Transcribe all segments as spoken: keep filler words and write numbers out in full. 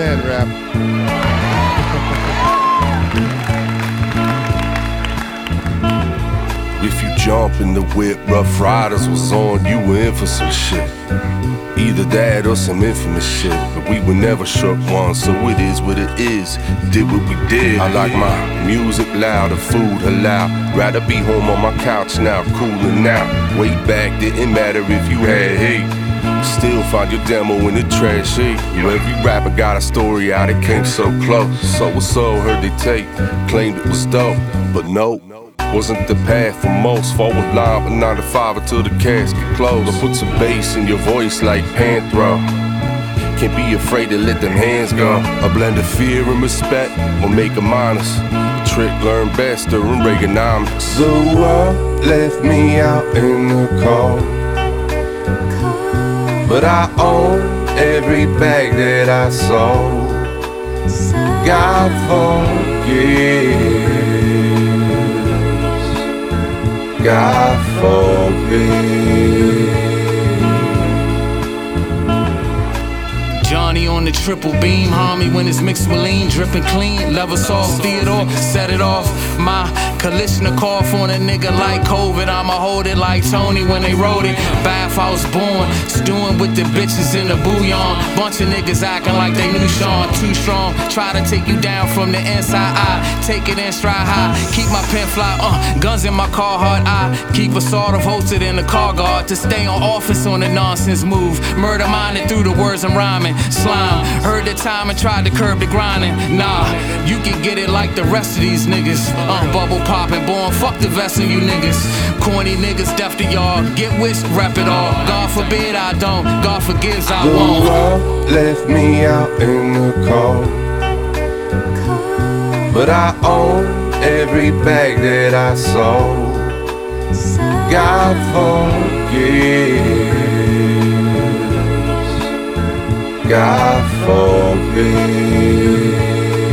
hand wrap. If you jump in the whip, Rough Riders was on, you were in for some shit. Either that or some infamous shit. But we were never shook one, so it is what it is. Did what we did. I like my music loud, the food halal. Rather be home on my couch now, cooling out. Way back, didn't matter if you had hate. Still find your demo in the trash heap. Every rapper got a story out, it came so close. So and so heard they tape, claimed it was dope. But no, wasn't the path for most. Forward line, but nine to five until the casket closed. I put some bass in your voice like Panthro. Can't be afraid to let them hands go. A blend of fear and respect will make them honest. The trick learned best during Reaganomics. The world left me out in the cold, but I own every bag that I sold. God forgive. God forbid. Johnny on the triple beam, homie, when it's mixed with lean, dripping clean, level soft, Theodore, set it off. My Kalishnikov on a nigga like COVID, I'ma hold it like Tony when they wrote it. Bath I was born, stewing with the bitches in the bouillon. Bunch of niggas acting like they knew Sean, too strong. Try to take you down from the inside, I take it in stride high. Keep my pen fly, uh, guns in my car hard, I keep a sort of holstered in the car guard to stay on offense on the nonsense move. Murder minded through the words I'm rhyming. Slime, heard the time and tried to curb the grinding. Nah, you can get it like the rest of these niggas. Uh, bubble popping, born, fuck the vest of you niggas. Corny niggas, deaf to y'all. Get wished, rep it all. God forbid I don't, God forgives I the won't. The world left me out in the cold, but I own every bag that I sold. God forgive. God forbid.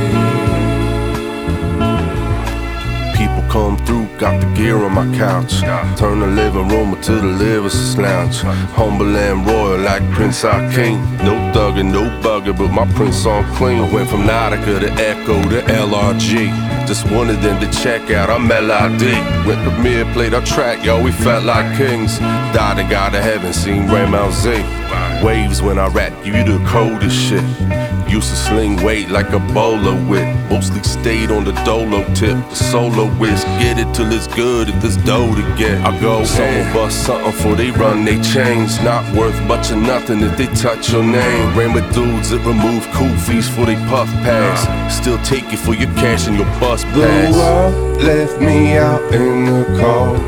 People come through, got the gear on my couch. Turn the living room into the livers lounge. Humble and royal like Prince Hakeem. No thuggin', no buggin', but my prince on clean. I went from Nautica to Echo to L R G. Just wanted them to check out, I'm L I D. Went Premier, played our track, yo, we felt like kings. Died and got to heaven, seen Raymond Z. Waves when I rap, you the coldest shit. Used to sling weight like a bowler whip. Mostly stayed on the dolo tip. The solo whiz, get it till it's good if there's dough to get. I go, someone bust something for they run they chains. Not worth much of nothing if they touch your name. Ran with dudes that remove koofies for they puff pass. Still take it for your cash and your bus pass. The world left me out in the cold,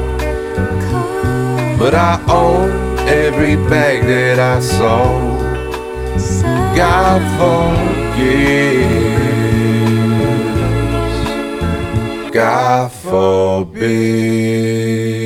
but I own every bag that I sold. God forgives. God forbid.